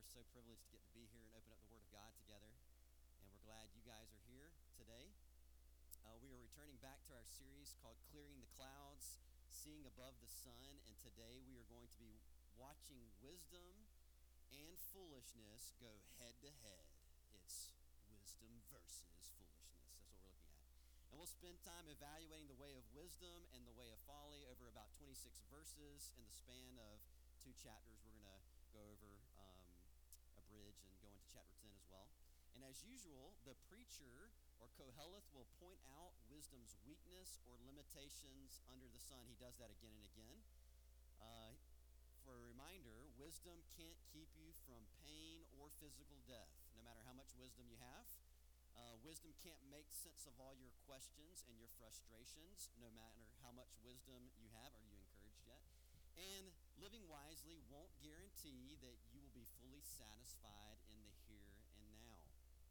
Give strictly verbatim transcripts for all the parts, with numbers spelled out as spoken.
so privileged to get to be here and open up the Word of God together. And we're glad you guys are here today. Uh, we are returning back to our series called Clearing the Clouds, Seeing Above the Sun. And today we are going to be watching wisdom and foolishness go head to head. It's wisdom versus foolishness. That's what we're looking at. And we'll spend time evaluating the way of wisdom and the way of folly over about twenty-six verses in the span of two chapters. We're going to go over um, a bridge and go into chapter ten as well. And as usual, the preacher or Koheleth will point out wisdom's weakness or limitations under the sun. He does that again and again. Uh, for a reminder, wisdom can't keep you from pain or physical death, no matter how much wisdom you have. Uh, wisdom can't make sense of all your questions and your frustrations, no matter how much wisdom you have. Are you encouraged yet? And living wisely won't guarantee that you will be fully satisfied in the here and now.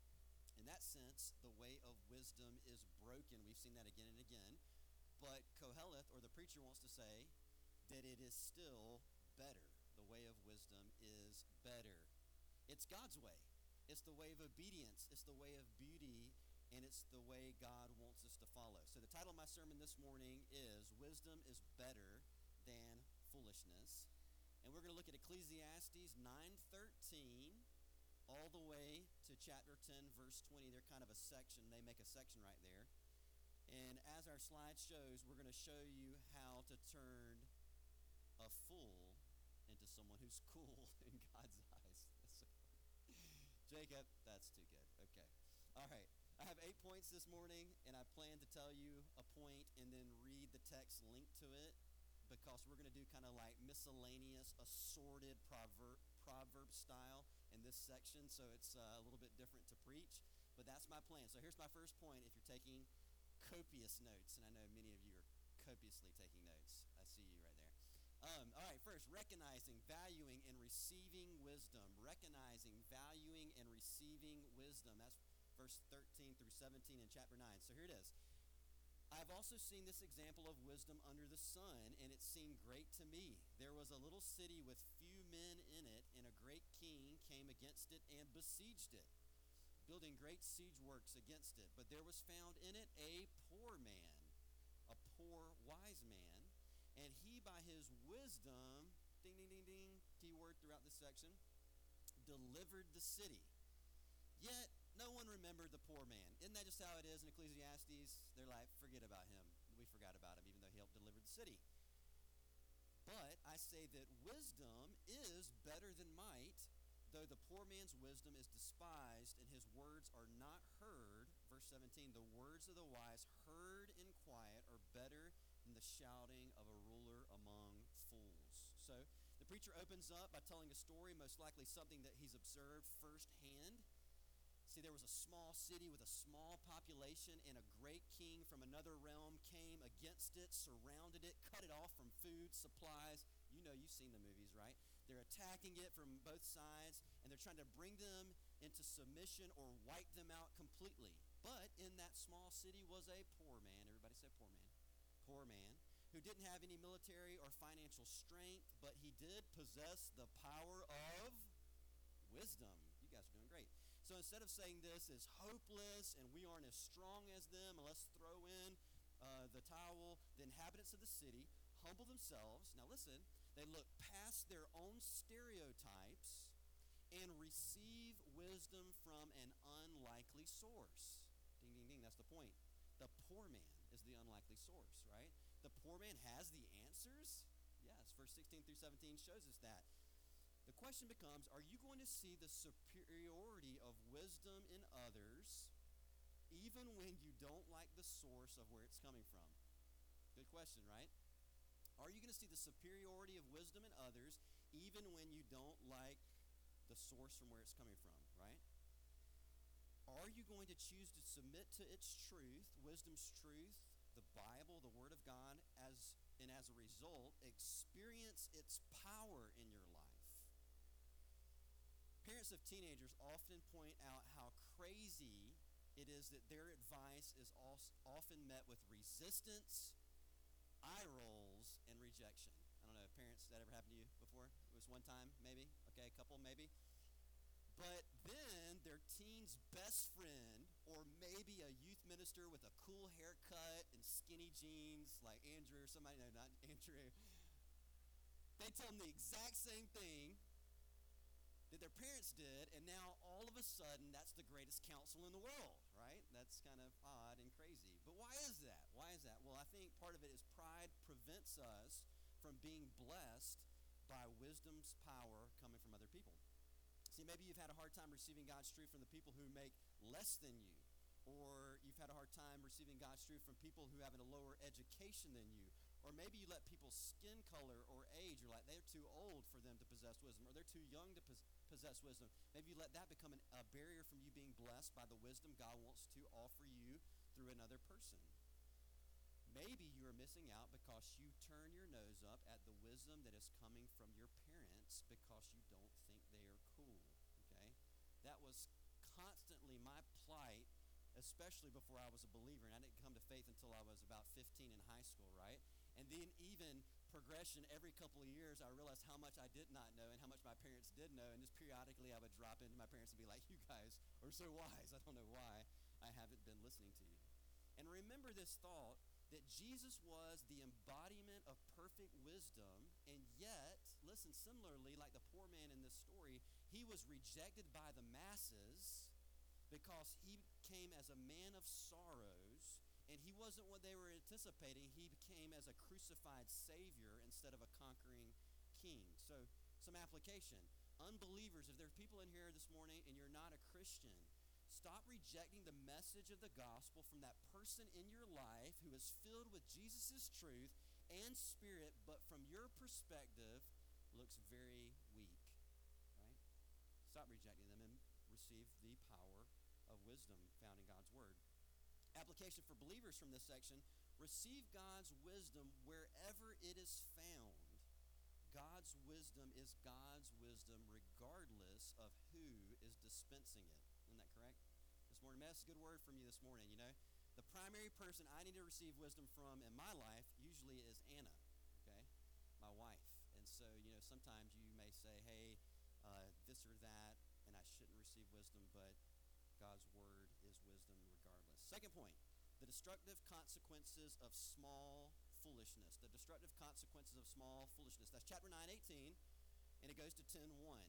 In that sense, the way of wisdom is broken. We've seen that again and again. But Koheleth, or the preacher, wants to say that it is still better. The way of wisdom is better. It's God's way. It's the way of obedience. It's the way of beauty. And it's the way God wants us to follow. So the title of my sermon this morning is Wisdom is Better Than Foolishness. And we're going to look at Ecclesiastes nine thirteen all the way to chapter ten, verse twenty. They're kind of a section. They make a section right there. And as our slide shows, we're going to show you how to turn a fool into someone who's cool in God's eyes. That's so funny. Jacob, that's too good. Okay. All right. I have eight points this morning, and I plan to tell you a point and then read the text linked to it, because we're going to do kind of like miscellaneous, assorted proverb, proverb style in this section, so it's uh, a little bit different to preach, but that's my plan. So here's my first point if you're taking copious notes, and I know many of you are copiously taking notes. I see you right there. Um, all right, first, recognizing, valuing, and receiving wisdom. Recognizing, valuing, and receiving wisdom. That's verse thirteen through seventeen in chapter nine. So here it is. I've also seen this example of wisdom under the sun, and it seemed great to me. There was a little city with few men in it, and a great king came against it and besieged it, building great siege works against it. But there was found in it a poor man, a poor wise man, and he by his wisdom, ding, ding, ding, ding, keyword throughout this section, delivered the city. Yet no one remembered the poor man. Isn't that just how it is in Ecclesiastes? They're like, forget about him. We forgot about him, even though he helped deliver the city. But I say that wisdom is better than might, though the poor man's wisdom is despised and his words are not heard. Verse seventeen, the words of the wise heard in quiet are better than the shouting of a ruler among fools. So the preacher opens up by telling a story, most likely something that he's observed firsthand. See, there was a small city with a small population, and a great king from another realm came against it, surrounded it, cut it off from food, supplies. You know, you've seen the movies, right? They're attacking it from both sides, and they're trying to bring them into submission or wipe them out completely. But in that small city was a poor man. Everybody say poor man. Poor man who didn't have any military or financial strength, but he did possess the power of wisdom. You guys are doing great. So instead of saying this is hopeless and we aren't as strong as them and let's throw in uh, the towel, the inhabitants of the city humble themselves. Now listen, they look past their own stereotypes and receive wisdom from an unlikely source. Ding, ding, ding, that's the point. The poor man is the unlikely source, right? The poor man has the answers. Yes, verse sixteen through seventeen shows us that. The question becomes, are you going to see the superiority of wisdom in others even when you don't like the source of where it's coming from? Good question, right? Are you going to see the superiority of wisdom in others even when you don't like the source from where it's coming from, right? Are you going to choose to submit to its truth, wisdom's truth, the Bible, the Word of God, as and as a result, experience its power in your life? Parents of teenagers often point out how crazy it is that their advice is often met with resistance, eye rolls, and rejection. I don't know, parents, that ever happened to you before? It was one time, maybe? Okay, a couple, maybe? But then their teen's best friend, or maybe a youth minister with a cool haircut and skinny jeans, like Andrew or somebody, no, not Andrew, they tell them the exact same thing that their parents did, and now all of a sudden that's the greatest counsel in the world, right? That's kind of odd and crazy. But why is that? Why is that? Well, I think part of it is pride prevents us from being blessed by wisdom's power coming from other people. See, maybe you've had a hard time receiving God's truth from the people who make less than you, or you've had a hard time receiving God's truth from people who have a lower education than you, or maybe you let people's skin color or age, you're like, they're too old for them to possess wisdom, or they're too young to pos- possess wisdom. Maybe you let that become an, a barrier from you being blessed by the wisdom God wants to offer you through another person. Maybe you are missing out because you turn your nose up at the wisdom that is coming from your parents because you don't think they are cool, okay? That was constantly my plight, especially before I was a believer, and I didn't come to faith until I was about fifteen in high school, right? And then even progression, every couple of years, I realized how much I did not know and how much my parents did know, and just periodically I would drop into my parents and be like, you guys are so wise. I don't know why I haven't been listening to you. And remember this thought that Jesus was the embodiment of perfect wisdom, and yet, listen, similarly, like the poor man in this story, he was rejected by the masses because he came as a man of sorrows, and he wasn't what they were anticipating. He came as a crucified Savior instead of a conquering king. So, some application. Unbelievers, if there are people in here this morning and you're not a Christian, stop rejecting the message of the gospel from that person in your life who is filled with Jesus' truth and spirit, but from your perspective looks very weak, right? Stop rejecting them and receive the power of wisdom found in God's word. Application for believers from this section: receive God's wisdom wherever it is found. God's wisdom is God's wisdom regardless of who is dispensing it. Isn't that correct? This morning, that's a good word from you this morning, you know. The primary person I need to receive wisdom from in my life usually is Anna, okay, my wife. And so, you know, sometimes you may say, hey, uh, this or that, and I shouldn't receive wisdom, but God's word is wisdom regardless. Second point, the destructive consequences of small foolishness. The destructive consequences of small foolishness. That's chapter nine eighteen, and it goes to ten one.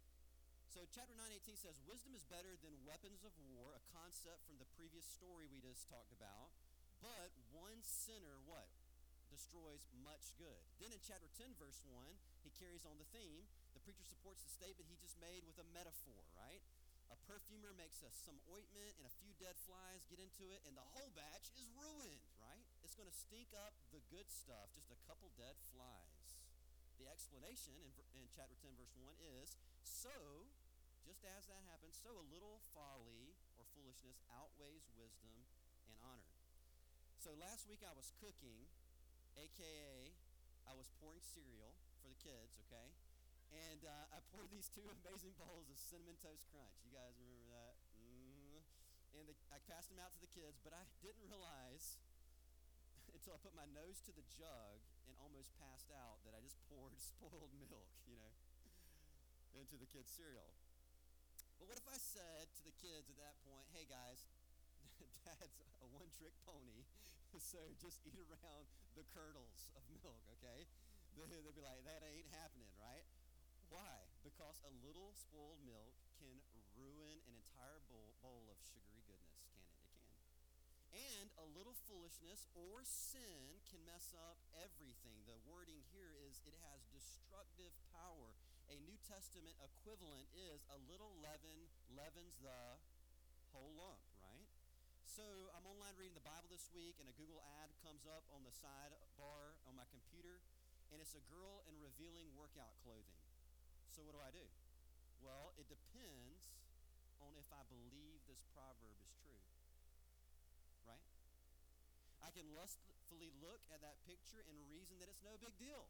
So chapter nine eighteen says, wisdom is better than weapons of war, a concept from the previous story we just talked about. But one sinner, what? Destroys much good. Then in chapter ten, verse one, he carries on the theme. The preacher supports the statement he just made with a metaphor, right? A perfumer makes a, some ointment and a few dead flies get into it, and the whole batch is ruined, right? It's going to stink up the good stuff, just a couple dead flies. The explanation in, in chapter ten, verse one is, so, just as that happens, so a little folly or foolishness outweighs wisdom and honor. So last week I was cooking, a k a I was pouring cereal for the kids, okay? And uh, I poured these two amazing bowls of Cinnamon Toast Crunch. You guys remember that? Mm-hmm. And the, I passed them out to the kids, but I didn't realize until I put my nose to the jug and almost passed out that I just poured spoiled milk, you know, into the kids' cereal. But what if I said to the kids at that point, hey guys, Dad's a one-trick pony, so just eat around the kernels of milk, okay? They'd be like, that ain't happening, right? Why? Because a little spoiled milk can ruin an entire bowl, bowl of sugary goodness, can it? It can. And a little foolishness or sin can mess up everything. The wording here is it has destructive power. A New Testament equivalent is a little leaven leavens the whole lump, right? So I'm online reading the Bible this week, and a Google ad comes up on the sidebar on my computer, and it's a girl in revealing workout clothing. So what do I do? Well, it depends on if I believe this proverb is true, right? I can lustfully look at that picture and reason that it's no big deal.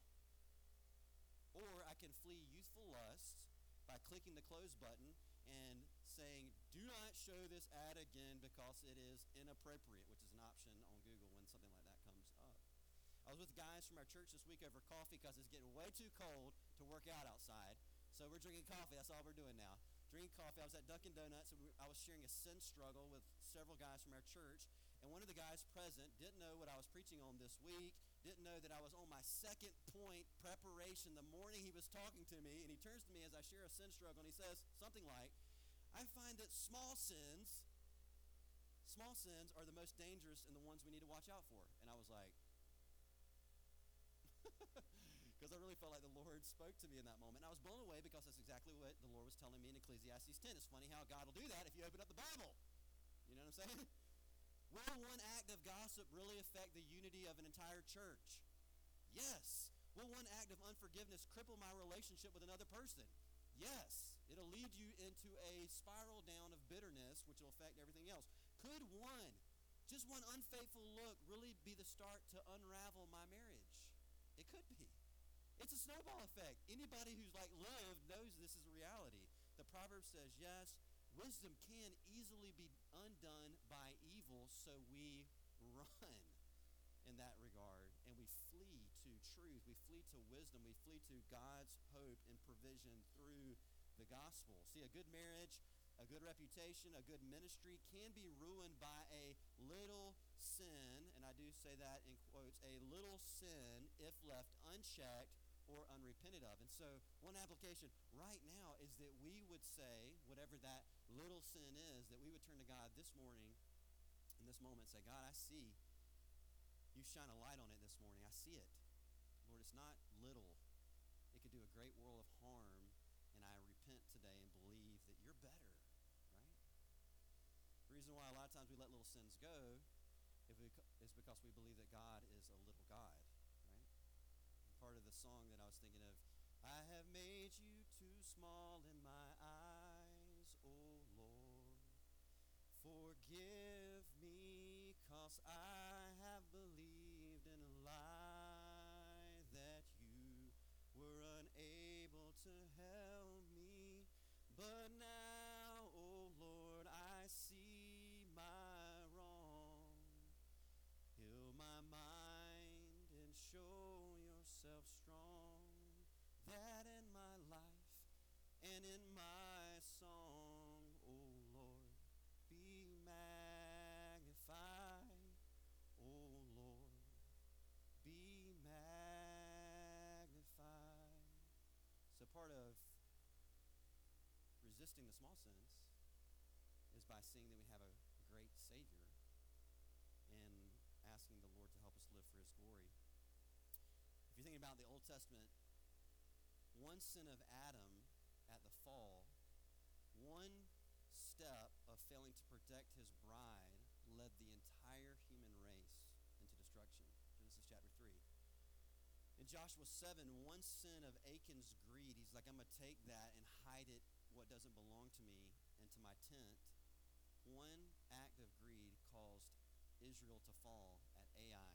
Or I can flee youthful lusts by clicking the close button and saying, do not show this ad again because it is inappropriate, which is an option on Google when something like that comes up. I was with guys from our church this week over coffee because it's getting way too cold to work out outside. So we're drinking coffee. That's all we're doing now. drinking coffee. I was at Dunkin' Donuts, and we, I was sharing a sin struggle with several guys from our church. And one of the guys present didn't know what I was preaching on this week, didn't know that I was on my second point preparation the morning he was talking to me. And he turns to me as I share a sin struggle, and he says something like, I find that small sins, small sins are the most dangerous and the ones we need to watch out for. And I was like, because I really felt like the Lord spoke to me in that moment. And I was blown away because that's exactly what the Lord was telling me in Ecclesiastes ten. It's funny how God will do that if you open up the Bible. You know what I'm saying? Will one act of gossip really affect the unity of an entire church? Yes. Will one act of unforgiveness cripple my relationship with another person? Yes. It'll lead you into a spiral down of bitterness, which will affect everything else. Could one, just one unfaithful look, really be the start to unravel my marriage? It could be. It's a snowball effect. Anybody who's like lived knows this is a reality. The proverb says, yes, wisdom can easily be undone by evil, so we run in that regard, and we flee to truth. We flee to wisdom. We flee to God's hope and provision through the gospel. See, a good marriage, a good reputation, a good ministry can be ruined by a little sin, and I do say that in quotes, a little sin if left unchecked or unrepented of. And so one application right now is that we would say, whatever that little sin is, that we would turn to God this morning in this moment and say, God, I see you shine a light on it this morning. I see it. Lord, it's not little. It could do a great world of harm, and I repent today and believe that you're better, right? The reason why a lot of times we let little sins go is because we believe that God is a little God. Part of the song that I was thinking of, I have made you too small in my eyes, oh Lord. Forgive me, 'cause I have believed in a lie that you were unable to help me. But now, oh Lord, I see my wrong. Heal my mind and show yourself strong, that in my life and in my song, oh Lord, be magnified, oh Lord, be magnified. So part of resisting the small sins is by seeing that we have a great Savior and asking the Lord to help us live for his glory. If you're thinking about the Old Testament, one sin of Adam at the fall, one step of failing to protect his bride led the entire human race into destruction. Genesis chapter three. In Joshua seven, one sin of Achan's greed, he's like, I'm going to take that and hide it, what doesn't belong to me, into my tent. One act of greed caused Israel to fall at Ai.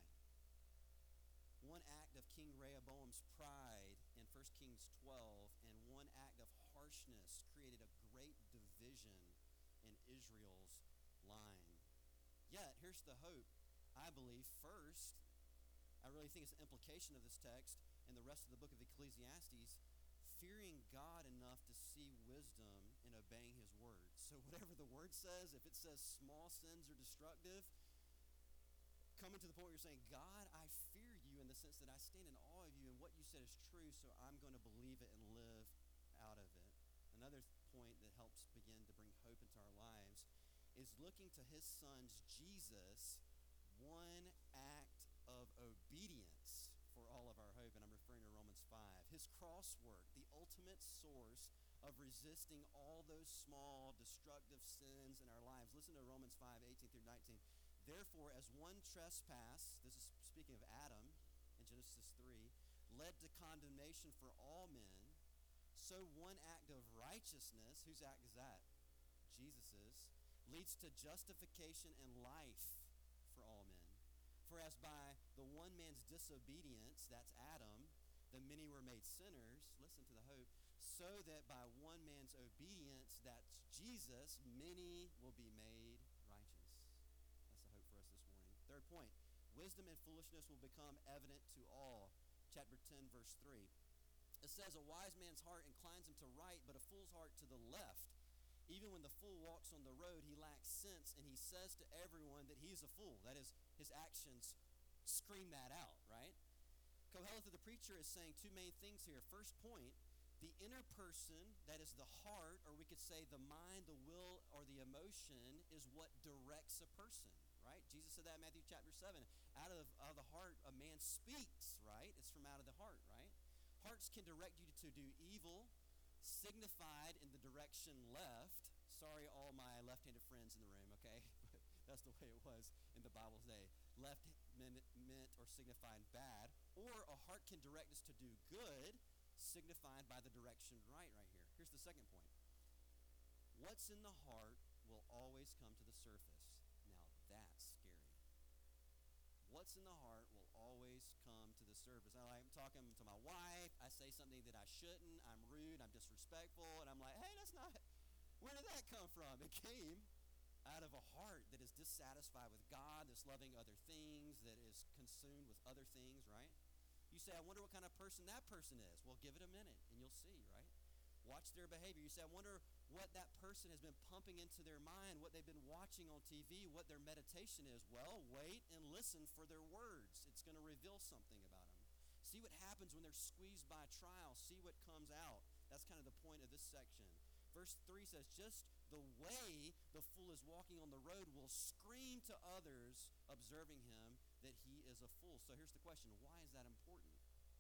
One act of King Rehoboam's pride in First Kings twelve and one act of harshness created a great division in Israel's line. Yet, here's the hope. I believe, first, I really think it's an implication of this text and the rest of the book of Ecclesiastes, fearing God enough to see wisdom in obeying his word. So whatever the word says, if it says small sins are destructive, coming to the point where you're saying, God, I fear you in the sense that I stand in awe of you and what you said is true, so I'm going to believe it and live out of it. Another point that helps begin to bring hope into our lives is looking to his son's Jesus, one act of obedience for all of our hope, and I'm referring to Romans five. His cross work, the ultimate source of resisting all those small destructive sins in our lives. Listen to Romans five, eighteen through nineteen. Therefore, as one trespass, this is speaking of Adam in Genesis three, led to condemnation for all men, so one act of righteousness, whose act is that? Jesus's, leads to justification and life for all men. For as by the one man's disobedience, that's Adam, the many were made sinners, listen to the hope, so that by one man's obedience, that's Jesus, many will be made righteous. That's the hope for us this morning. Third point, wisdom and foolishness will become evident to all. Chapter ten, verse three. It says, a wise man's heart inclines him to right, but a fool's heart to the left. Even when the fool walks on the road, he lacks sense, and he says to everyone that he's a fool. That is, his actions scream that out, right? Koheleth the preacher is saying two main things here. First point, the inner person, that is the heart, or we could say the mind, the will, or the emotion, is what directs a person, right? Jesus said that in Matthew chapter seven. Out of, out of the heart, a man speaks, right? It's from out of the heart, right? Hearts can direct you to do evil, signified in the direction left. Sorry, all my left-handed friends in the room, okay? But that's the way it was in the Bible's day. Left meant, meant or signified bad. Or a heart can direct us to do good, signified by the direction right right here. Here's the second point. What's in the heart will always come to the surface. Now that's scary. What's in the heart will always come to the surface. Now, I'm talking to my wife. I say something that I shouldn't. I'm rude. I'm disrespectful. And I'm like, hey, that's not, where did that come from? It came out of a heart that is dissatisfied with God, that's loving other things, that is consumed with other things, right? You say, I wonder what kind of person that person is. Well, give it a minute, and you'll see, right? Watch their behavior. You say, I wonder what that person has been pumping into their mind, what they've been watching on T V, what their meditation is. Well, wait and listen for their words. It's going to reveal something about them. See what happens when they're squeezed by trial. See what comes out. That's kind of the point of this section. Verse three says, just the way the fool is walking on the road will scream to others observing him that he is a fool. So here's the question. Why is that important?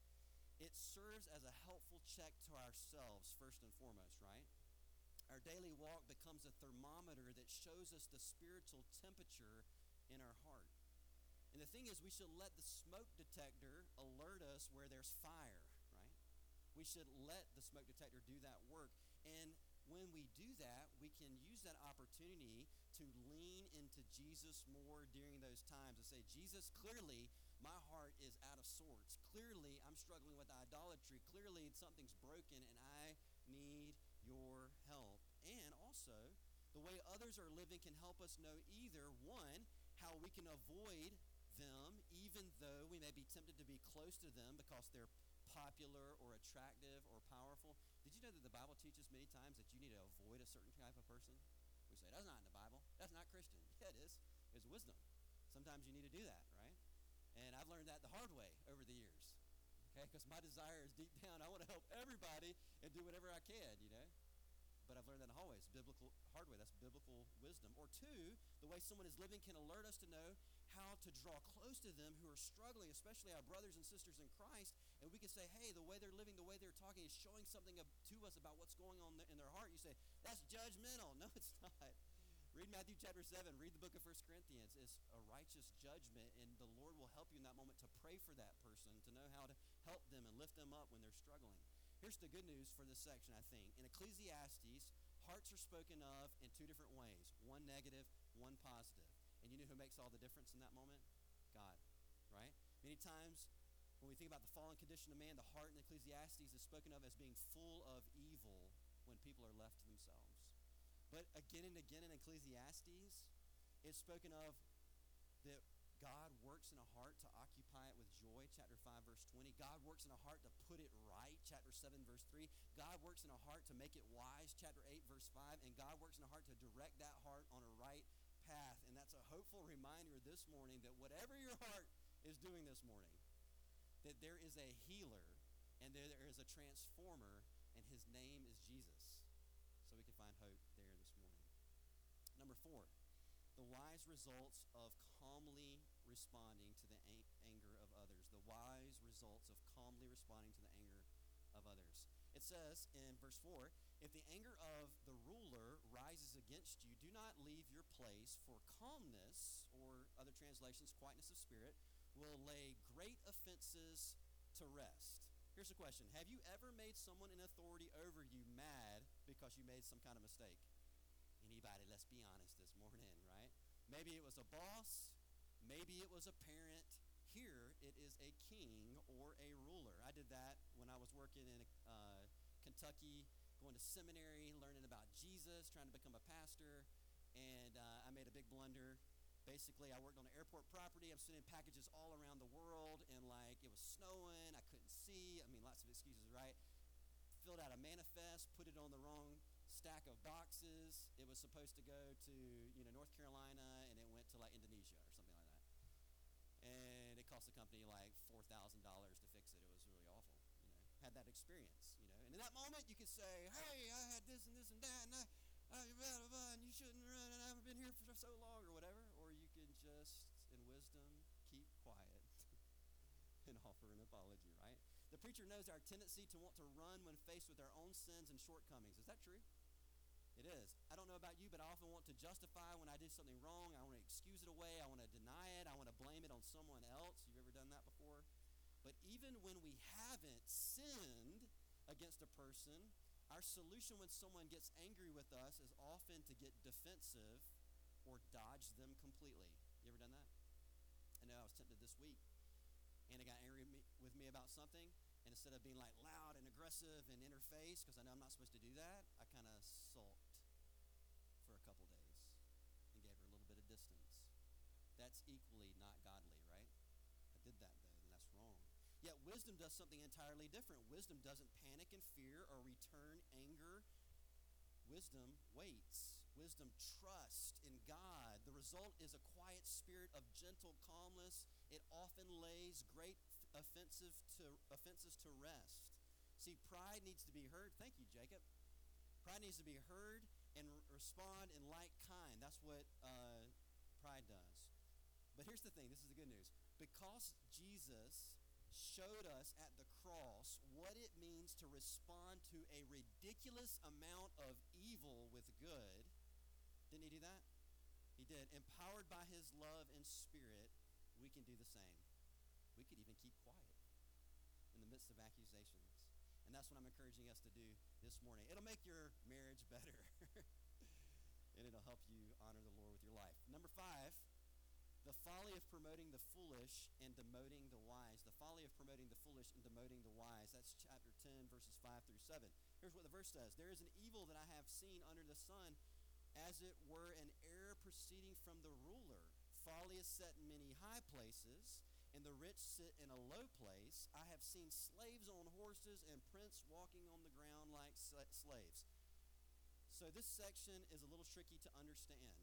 It serves as a helpful check to ourselves, first and foremost, right? Our daily walk becomes a thermometer that shows us the spiritual temperature in our heart. And the thing is, we should let the smoke detector alert us where there's fire, right? We should let the smoke detector do that work. And when we do that, we can use that opportunity to lean into Jesus more during those times and say, Jesus, clearly my heart is out of sorts. Clearly I'm struggling with idolatry. Clearly something's broken and I need your help. And also, the way others are living can help us know either, one, how we can avoid them even though we may be tempted to be close to them because they're popular or attractive or powerful. Did you know that the Bible teaches many times that you need to avoid a certain type of person? We say, that's not in the Bible. That's not Christian. Yeah, it is. It's wisdom. Sometimes you need to do that, right? And I've learned that the hard way over the years, okay? Because my desire is deep down, I want to help everybody and do whatever I can, you know? But I've learned that in the hard way. It's biblical, hard way. That's biblical wisdom. Or two, the way someone is living can alert us to know how to draw close to them who are struggling, especially our brothers and sisters in Christ. And we can say, hey, the way they're living, the way they're talking is showing something to us about what's going on in their heart. You say, that's judgmental. No, it's not. Read Matthew chapter seven. Read the book of First Corinthians. It's a righteous judgment, and the Lord will help you in that moment to pray for that person, to know how to help them and lift them up when they're struggling. Here's the good news for this section, I think. In Ecclesiastes, hearts are spoken of in two different ways, one negative, one positive. And you know who makes all the difference in that moment? God, right? Many times when we think about the fallen condition of man, the heart in Ecclesiastes is spoken of as being full of evil when people are left to themselves. But again and again in Ecclesiastes, it's spoken of that God works in a heart to occupy it with joy, chapter five, verse twenty. God works in a heart to put it right, chapter seven, verse three. God works in a heart to make it wise, chapter eight, verse five. And God works in a heart to direct that heart on a right path. And that's a hopeful reminder this morning that whatever your heart is doing this morning, that there is a healer and there, there is a transformer, and his name is Jesus. So we can find hope there this morning. Number four, the wise results of calmly responding to the ang- anger of others. The wise results of calmly responding to the anger of others. It says in verse four, if the anger of the ruler rises against you, do not leave your place, for calmness, or other translations, quietness of spirit, will lay great offenses to rest. Here's a question. Have you ever made someone in authority over you mad because you made some kind of mistake? Anybody? Let's be honest this morning, right? Maybe it was a boss. Maybe it was a parent. Here, it is a king or a ruler. I did that when I was working in uh, Kentucky, going to seminary, learning about Jesus, trying to become a pastor, and uh, I made a big blunder. Basically, I worked on an airport property. I'm sending packages all around the world, and like it was snowing, I couldn't see. I mean, lots of excuses, right? Filled out a manifest, put it on the wrong stack of boxes. It was supposed to go to, you know, North Carolina, and it went to like Indonesia or something like that. And it cost the company like four thousand dollars to fix it. It was really awful, you know. Had that experience, you know. And in that moment, you could say, hey, I had this and this and that, and I, I blah, blah, blah, and you shouldn't run, and I haven't been here for so long or whatever. Or you can just, in wisdom, keep quiet and offer an apology, right? The preacher knows our tendency to want to run when faced with our own sins and shortcomings. Is that true? It is. I don't know about you, but I often want to justify when I do something wrong. I want to excuse it away. I want to deny it. I want to blame it on someone else. You've ever done that before? But even when we haven't sinned against a person, our solution when someone gets angry with us is often to get defensive or dodge them completely. You ever done that? I know I was tempted this week. Anna got angry with me about something, and instead of being like loud and aggressive and in her face, because I know I'm not supposed to do that, I kind of sulked for a couple days and gave her a little bit of distance. That's equally not godly, right? I did that, though, and that's wrong. Yet wisdom does something entirely different. Wisdom doesn't panic and fear or return anger. Wisdom waits. Wisdom trusts in God. The result is a quiet spirit of gentle calmness. It often lays great offensive to offenses to rest. See, pride needs to be heard. Thank you, Jacob. Pride needs to be heard and re- respond in like kind. That's what uh, pride does. But here's the thing. This is the good news. Because Jesus showed us at the cross what it means to respond to a ridiculous amount of evil with good. Didn't he do that? He did. Empowered by his love and spirit, we can do the same. We could even keep quiet in the midst of accusations. And that's what I'm encouraging us to do this morning. It'll make your marriage better. And it'll help you honor the Lord with your life. Number five, the folly of promoting the foolish and demoting the wise. The folly of promoting the foolish and demoting the wise. That's chapter ten, verses five through seven. Here's what the verse says. There is an evil that I have seen under the sun, as it were an error proceeding from the ruler. Folly is set in many high places, and the rich sit in a low place. I have seen slaves on horses and prince walking on the ground like slaves. So this section is a little tricky to understand.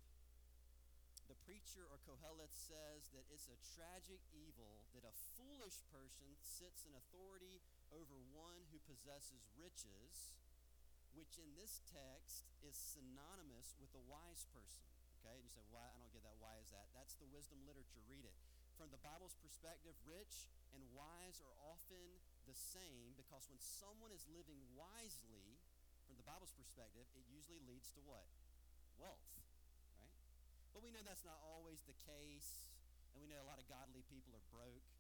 The preacher, or Kohelet, says that it's a tragic evil that a foolish person sits in authority over one who possesses riches, which in this text is synonymous with a wise person. Okay, and you say, why? I don't get that. Why is that? That's the wisdom literature. Read it. From the Bible's perspective, rich and wise are often the same, because when someone is living wisely, from the Bible's perspective, it usually leads to what? Wealth, right? But we know that's not always the case, and we know a lot of godly people are broke,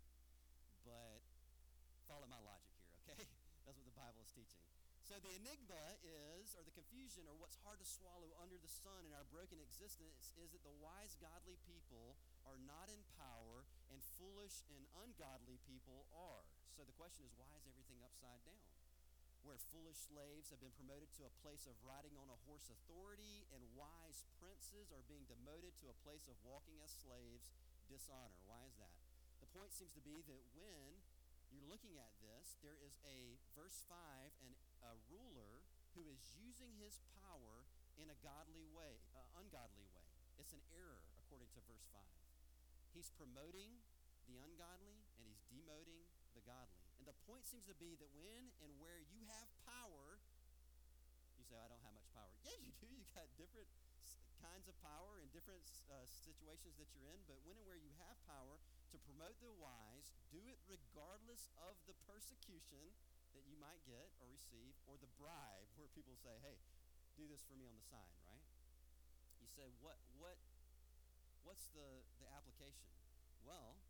but follow my logic here, okay? That's what the Bible is teaching. So the enigma is, or the confusion, or what's hard to swallow under the sun in our broken existence, is that the wise, godly people are not in power, and foolish and ungodly people are. So the question is, why is everything upside down? Where foolish slaves have been promoted to a place of riding on a horse authority, and wise princes are being demoted to a place of walking as slaves, dishonor. Why is that? The point seems to be that when you're looking at this, there is a, verse five, and a ruler who is using his power in a godly way, uh, ungodly way. It's an error, according to verse five. He's promoting the ungodly, and he's demoting the godly. And the point seems to be that when and where you have power, you say, I don't have much power. Yeah, you do. You got different kinds of power in different uh, situations that you're in. But when and where you have power to promote the wise, do it regardless of the persecution that you might get or receive, or the bribe where people say, hey, do this for me on the side, right? You say, what, what, what's the, the application? Well,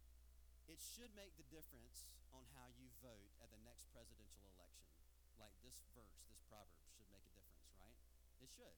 it should make the difference on how you vote at the next presidential election. Like this verse, this proverb should make a difference, right? It should.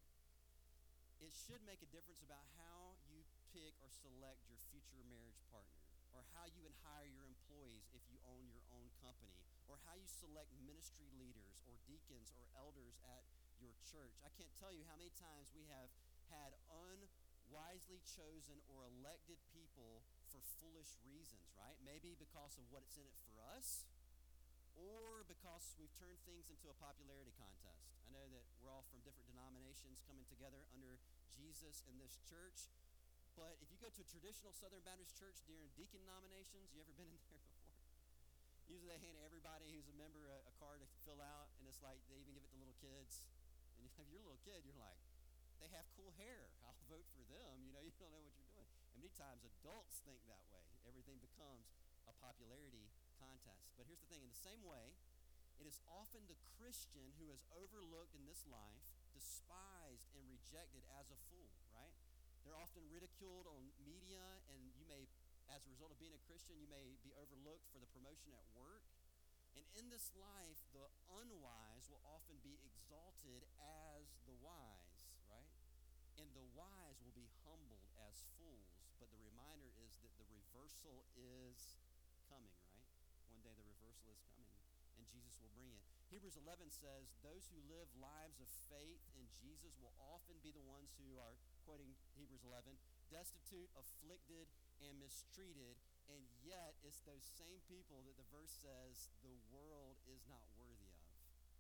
It should make a difference about how you pick or select your future marriage partner, or how you would hire your employees if you own your own company, or how you select ministry leaders or deacons or elders at your church. I can't tell you how many times we have had unwisely chosen or elected people for foolish reasons, right? Maybe because of what's in it for us, or because we've turned things into a popularity contest. I know that we're all from different denominations coming together under Jesus in this church, but if you go to a traditional Southern Baptist church during deacon nominations, you ever been in there before? Usually they hand everybody who's a member a, a card to fill out, and it's like they even give it to little kids. And if you're a little kid, you're like, they have cool hair. I'll vote for them. You know, you don't know what you're doing. And many times adults think that way. Everything becomes a popularity contest. But here's the thing. In the same way, it is often the Christian who is overlooked in this life, despised, and rejected as a fool, right? They're often ridiculed on media, and you may, as a result of being a Christian, you may be overlooked for the promotion at work. And in this life, the unwise will often be exalted as the wise, right? And the wise will be humbled as fools. But the reminder is that the reversal is coming, right? One day the reversal is coming, and Jesus will bring it. Hebrews eleven says, those who live lives of faith in Jesus will often be the ones who are, quoting Hebrews eleven, destitute, afflicted, and mistreated. And yet, it's those same people that the verse says the world is not worthy of.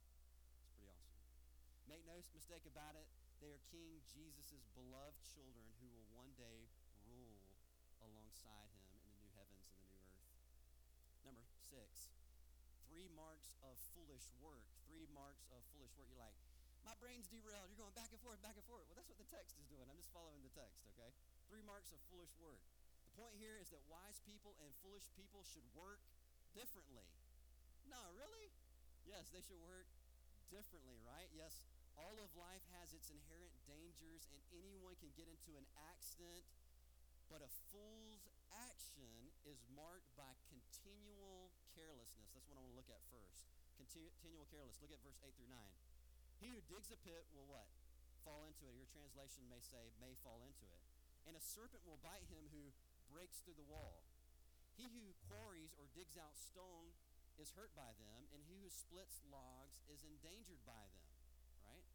It's pretty awesome. Make no mistake about it, they are King Jesus' beloved children who will one day rule alongside him in the new heavens and the new earth. Number six, three marks of foolish work. Three marks of foolish work. You're like, my brain's derailed. You're going back and forth, back and forth. Well, that's what the text is doing. I'm just following the text, okay? Three marks of foolish work. The point here is that wise people and foolish people should work differently. No, really? Yes, they should work differently, right? Yes, all of life has its inherent dangers, and anyone can get into an accident, but a fool's action is marked by continual carelessness. That's what I want to look at first. Continual carelessness. Look at verse eight through nine. He who digs a pit will what? Fall into it. Your translation may say, may fall into it. And a serpent will bite him who breaks through the wall. He who quarries or digs out stone is hurt by them, and he who splits logs is endangered by them, right?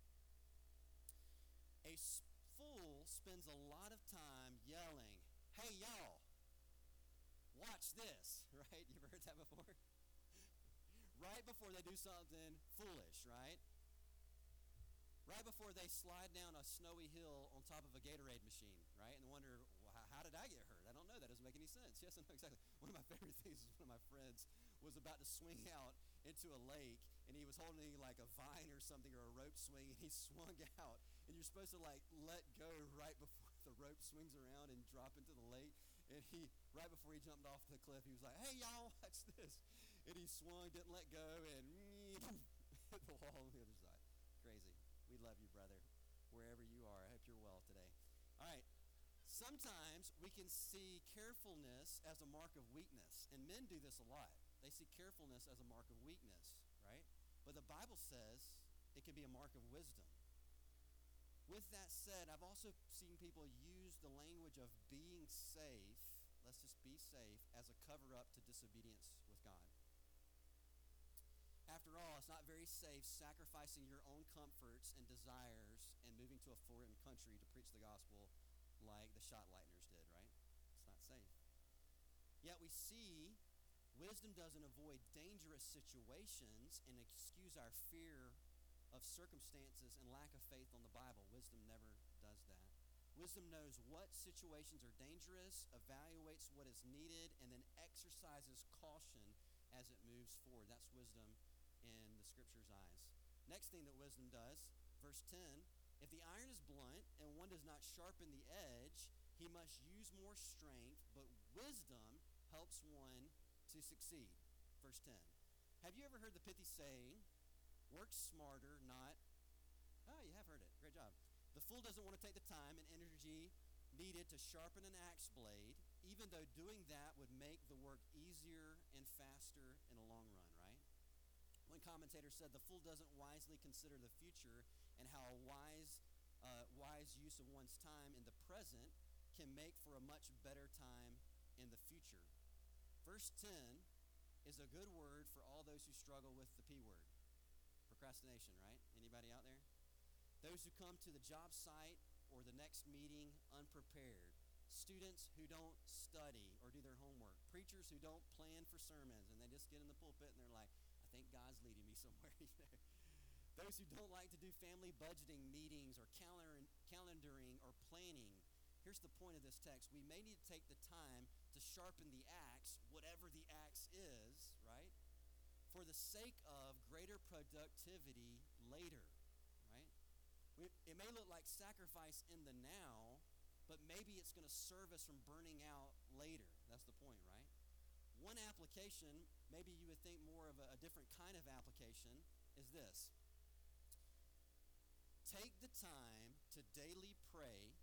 A fool spends a lot of time yelling, hey, y'all, watch this, right? You ever heard that before? Right before they do something foolish, right? Right before they slide down a snowy hill on top of a Gatorade machine, right? And wonder, well, how did I get hurt? I don't know. That doesn't make any sense. Yes, I know exactly. One of my favorite things is one of my friends was about to swing out into a lake, and he was holding like a vine or something or a rope swing, and he swung out. And you're supposed to like let go right before the rope swings around and drop into the lake. And he, right before he jumped off the cliff, he was like, hey, y'all, watch this. And he swung, didn't let go, and hit the wall on the other side. Crazy. We love you, brother, wherever you are. I hope you're well today. All right. Sometimes we can see carefulness as a mark of weakness, and men do this a lot. They see carefulness as a mark of weakness, right? But the Bible says it can be a mark of wisdom. With that said, I've also seen people use the language of being safe, let's just be safe, as a cover-up to disobedience with God. After all, it's not very safe sacrificing your own comforts and desires and moving to a foreign country to preach the gospel like the Shotlightners did, right? It's not safe. Yet we see wisdom doesn't avoid dangerous situations and excuse our fear of circumstances and lack of faith on the Bible. Wisdom never does that. Wisdom knows what situations are dangerous, evaluates what is needed, and then exercises caution as it moves forward. That's wisdom in the Scripture's eyes. Next thing that wisdom does, verse ten, if the iron is blunt and one does not sharpen the edge, he must use more strength, but wisdom helps one to succeed. Verse ten. Have you ever heard the pithy saying, work smarter, not... Oh, you have heard it. Great job. The fool doesn't want to take the time and energy needed to sharpen an axe blade, even though doing that would make the work easier and faster in the long run, right? One commentator said the fool doesn't wisely consider the future and how a wise, uh, wise use of one's time in the present can make for a much better time in the future. Verse ten is a good word for all those who struggle with the P word. Procrastination, right? Anybody out there? Those who come to the job site or the next meeting unprepared. Students who don't study or do their homework. Preachers who don't plan for sermons and they just get in the pulpit and they're like, I think somewhere. Those who don't like to do family budgeting meetings or calendar, calendaring or planning. Here's the point of this text. We may need to take the time to sharpen the axe, whatever the axe is, right? For the sake of greater productivity later, right? We, it may look like sacrifice in the now, but maybe it's going to serve us from burning out later. That's the point, right? One application, maybe you would think more of a, a different kind of application, is this. Take the time to daily pray,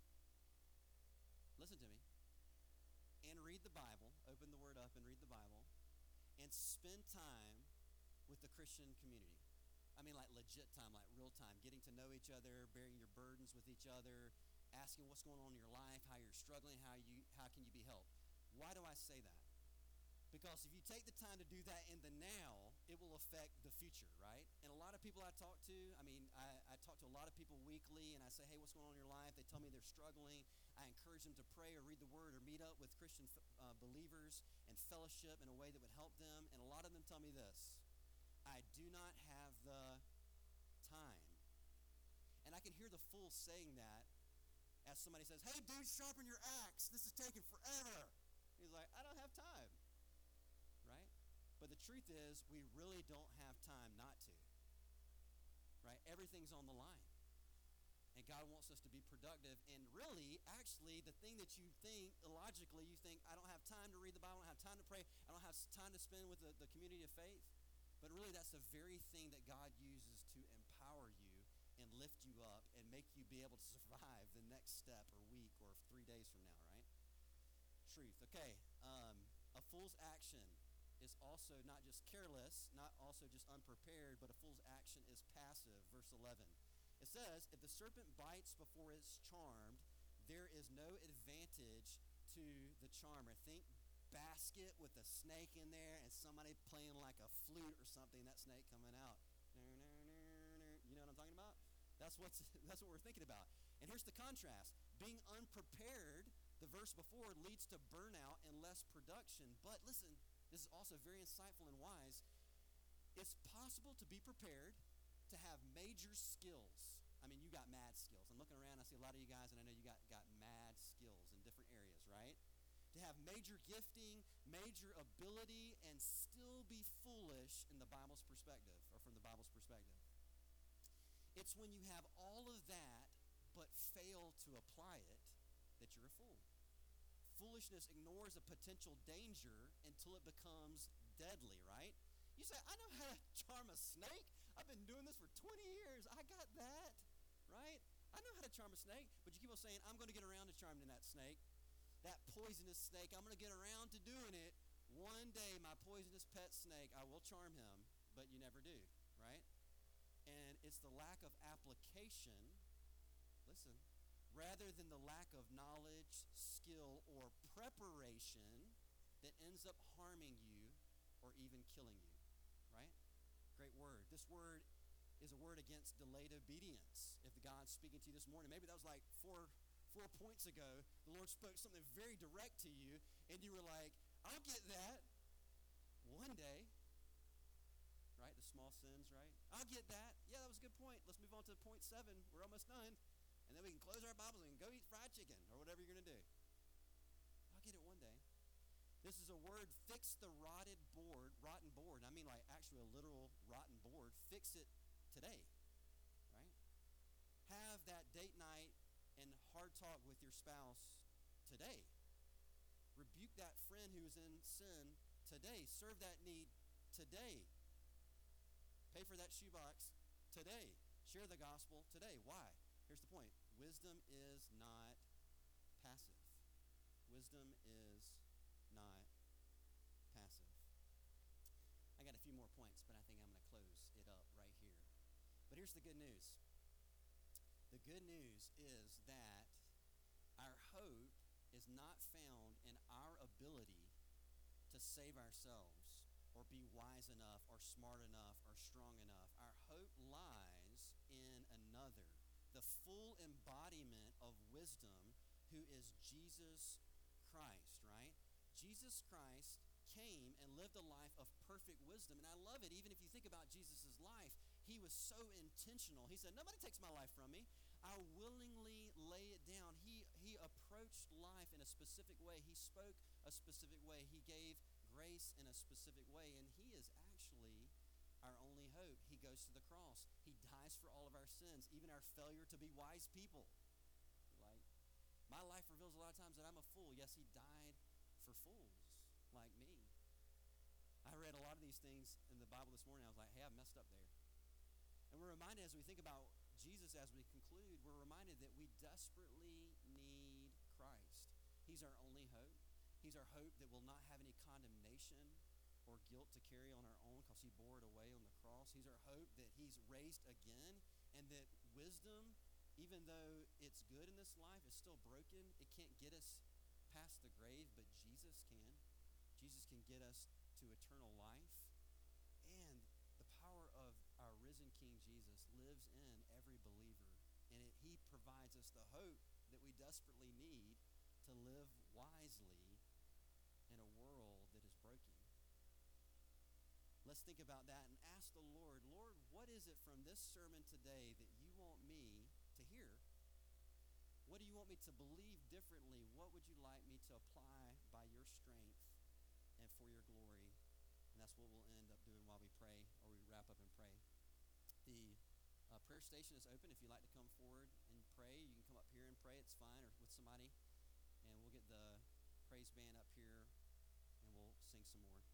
listen to me, and read the Bible, open the Word up and read the Bible, and spend time with the Christian community. I mean, like legit time, like real time, getting to know each other, bearing your burdens with each other, asking what's going on in your life, how you're struggling, how you how can you be helped. Why do I say that? Because if you take the time to do that in the now, it will affect the future, right? And a lot of people I talk to, I mean, I, I talk to a lot of people weekly, and I say, hey, what's going on in your life? They tell me they're struggling. I encourage them to pray or read the Word or meet up with Christian uh, believers and fellowship in a way that would help them. And a lot of them tell me this, I do not have the time. And I can hear the fool saying that as somebody says, hey, dude, sharpen your axe. This is taking forever. He's like, I don't have time. Right? But the truth is, we really don't have time not to. Right? Everything's on the line. And God wants us to be productive. And really, actually, the thing that you think, illogically, you think, I don't have time to read the Bible, I don't have time to pray, I don't have time to spend with the, the community of faith. But really, that's the very thing that God uses to empower you and lift you up and make you be able to survive the next step or week or three days from now, right? Truth. Okay. Um, a fool's action is also not just careless, not also just unprepared, but a fool's action is passive. Verse eleven. It says, if the serpent bites before it's charmed, there is no advantage to the charmer. Think basket with a snake in there and somebody playing like a flute or something, that snake coming out. You know what I'm talking about? That's what's that's what we're thinking about. And here's the contrast. Being unprepared, the verse before, leads to burnout and less production. But listen, this is also very insightful and wise. It's possible to be prepared, to have major skills. I mean, you got mad skills. I'm looking around, I see a lot of you guys, and I know you got, got mad skills in different areas, right? To have major gifting, major ability, and still be foolish in the Bible's perspective, or from the Bible's perspective. It's when you have all of that, but fail to apply it, that you're a fool. Foolishness ignores a potential danger until it becomes deadly, right? You say, I know how to charm a snake. I've been doing this for twenty years. I got that, right? I know how to charm a snake, but you keep on saying, I'm going to get around to charming that snake. That poisonous snake, I'm going to get around to doing it. One day, my poisonous pet snake, I will charm him, but you never do, right? And it's the lack of application, listen, rather than the lack of knowledge, skill, or preparation that ends up harming you or even killing you, right? Great word. This word is a word against delayed obedience. If God's speaking to you this morning, maybe that was like four four points ago, the Lord spoke something very direct to you, and you were like, I'll get that one day, right? The small sins, right? I'll get that. Yeah, that was a good point. Let's move on to point seven. We're almost done. And then we can close our Bibles and go eat fried chicken or whatever you're going to do. I'll get it one day. This is a word, fix the rotted board, rotten board. I mean like actually a literal rotten board. Fix it today, right? Have that date night and hard talk with your spouse today. Rebuke that friend who's in sin today. Serve that need today. Pay for that shoebox today. Share the gospel today. Why? Here's the point. Wisdom is not passive. Wisdom is not passive. I got a few more points, but I think I'm going to close it up right here. But here's the good news. The good news is that our hope is not found in our ability to save ourselves or be wise enough or smart enough or strong enough. Our hope lies in another, the full embodiment of wisdom, who is Jesus Christ, right? Jesus Christ came and lived a life of perfect wisdom. And I love it. Even if you think about Jesus' life, he was so intentional. He said, nobody takes my life from me. I willingly lay it down. He, he approached life in a specific way. He spoke a specific way. He gave grace in a specific way. And he is actually our only hope. He goes to the cross. He dies for all of our sins, even our failure to be wise people. Like, my life reveals a lot of times that I'm a fool. Yes, he died for fools like me. I read a lot of these things in the Bible this morning. I was like, hey, I messed up there. And we're reminded as we think about Jesus as we conclude, we're reminded that we desperately need Christ. He's our only hope. He's our hope that we'll not have any condemnation or guilt to carry on our own because he bore it away on the cross. He's our hope that he's raised again, and that wisdom, even though it's good in this life, is still broken. It can't get us past the grave, but Jesus can. Jesus can get us to eternal life. And the power of our risen King Jesus lives in every believer. And it, he provides us the hope that we desperately need to live wisely in a world that is broken. Let's think about that and ask the Lord, Lord, what is it from this sermon today that you want me to hear? What do you want me to believe differently? What would you like me to apply by your strength and for your glory? And that's what we'll end up doing while we pray, or we wrap up and pray. The uh, prayer station is open. If you'd like to come forward and pray, you can come up here and pray. It's fine, or with somebody. And we'll get the praise band up here, and we'll sing some more.